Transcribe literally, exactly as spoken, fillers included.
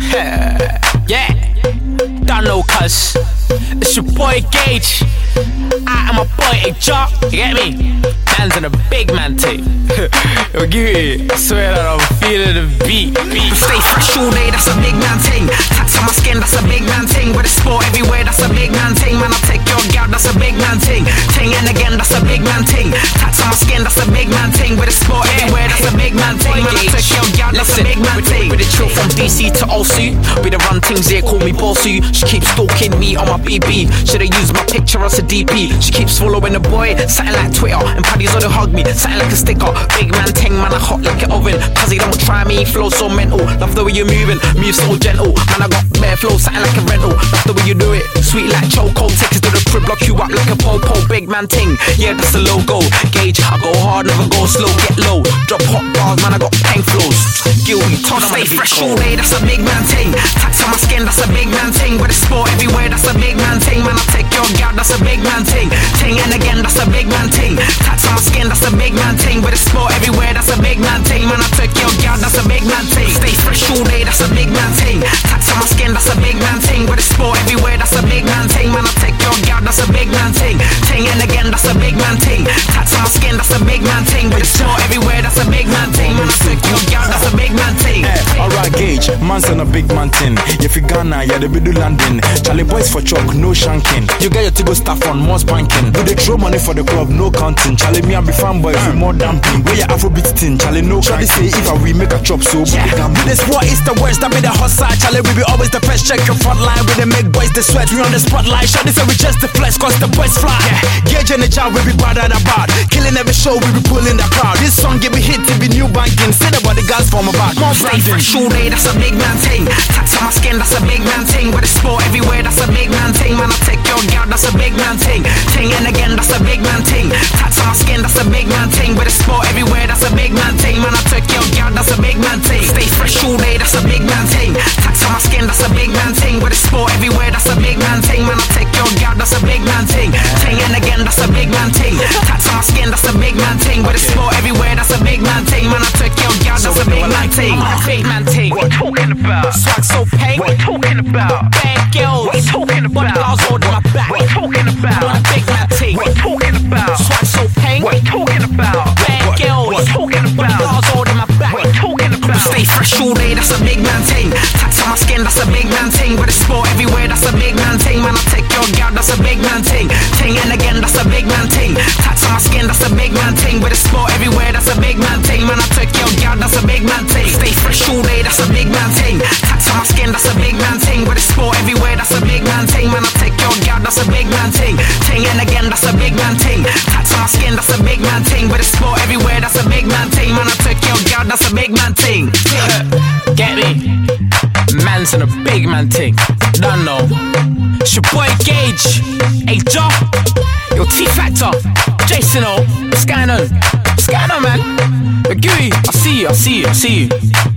Yeah, don't know cuz it's your boy Gage. I am a boy H-Jock, you get me? Man's in a big man tape. Yo, give it, I swear that I'm feeling the beat, beat. Stay fresh all day, that's a big man ting. Tats on my skin, that's a big man ting. With a sport everywhere, that's a big man ting. Man, I'll take your gal, that's a big man ting. Ting and again, that's a big man ting. Tats on my skin, that's a big man ting. With a sport everywhere, that's a big man ting. Man, I'll take your gal, that's a big man ting. With a chill from D C to O C, with the run things here, call me bossy. She keeps stalking me on my B B. Should've used my picture as a D P. She keeps following the boy, something like Twitter. And paddies on the hug me, something like a sticker. Big man ting, man, I hot like an oven. Cause he don't try me, flow so mental. Love the way you're moving, move so gentle. Man, I got bare flow, something like a rental. Love the way you do it, sweet like choco. Take us to the crib, lock you up like a po-po. Big man ting, yeah, that's the logo. Gage, I go hard, never go slow. Get low, drop hot bars, man, I got bang flows. Guilty, told him stay fresh all day, that's a big man ting. Tats on my skin, that's a big man ting. With a sport everywhere, that's a big man ting. Man, I'll take your gal, that's a big man ting. Ting and again, that's a big man ting. Tats on my skin, that's a big man ting. With a sport everywhere, that's a big man ting. Man, I'll take your gal, that's a big man ting. Stay fresh all day, that's a big man ting. Tats on my skin, that's a big man ting. With a sport everywhere, that's a big man ting. Man, I'll take your gal, that's a big man ting. Ting and again, that's a big man ting. Tats on my skin, that's a big man ting. With a sport everywhere, that's a big man ting. Man, I'll take your gal, that's a big man ting. Alright, Gage, man's on a big man thing. If you Ghana, yeah, the middle landing. Charlie boys for chalk, no shanking. You get your Tigo staff on most banking. Do they throw money for the club, no counting. Charlie, me and be fanboy, uh. more damping. Where your Afrobeat thing, Charlie, no Charlie say if I we make a chop so yeah. With this war is the worst, that be the hot side. Charlie, we be always the best. Check your front line, we they make boys the sweat. We on the spotlight, Charlie say we just the flesh, cause the boys fly. Yeah. Gage and the job, we be bad at the bar. Killing every show, we be pulling the crowd. This song give me hit, it be new banking. Say the body guys from about more stay fresh all day, that's a big man ting. Tats on my skin, that's a big man ting. With a sport everywhere, that's a big man ting. Man, I'll take your gal, that's a big man ting. Ting and again, that's a big man ting. Tats on my skin, that's a big man ting. With a sport everywhere, that's a big man ting. Man, I'll take your gal, that's a big man ting. Stay fresh all day, that's a big man ting. Tats on my skin, that's a big man ting. With a sport everywhere, that's a big man ting. Man, I'll take your gal, that's a big man ting. Ting and again, that's a big man ting. Tats on my skin, that's a big man ting. With a sport everywhere, that's a big man ting. Man, I'll take your gal, that's a big man ting. Big man ting, what you talking about? Swag so pain, what you talking about? Bad girls, what you talking about? Bars holding my back, what you talking about? On a big man ting, what you talking about? Swag so pain, what you talking about? Bad girls, what you talking about? Bars holding my back, what you talking about? Stay fresh all day, that's a big man ting. Tats on my skin, that's a big man ting. With a sport everywhere, that's a big man ting. Man, I'll take your gal, that's a big man ting. Ting and again, that's a big man ting. Tats on my skin, that's a big man ting. With a sport everywhere, that's a big man ting. Man, I'll take your gal, that's a big man ting. Stay fresh all day, that's a big man ting. Tats on my skin, that's a big man ting. With a sport everywhere, that's a big man ting. Man, I'll take your gal, that's a big man ting. Ting and again, that's a big man ting. Tats on my skin, that's a big man ting. With a sport everywhere, that's a big man ting. Man, I'll take your gal, that's a big man ting. Get me? Man's in a big man ting. Don't know. It's your boy Gage. H-Jock. Yo, T-Factor. Jason O. What's going on? What's going on, man? But Gooey, I see you, I see you, I see you.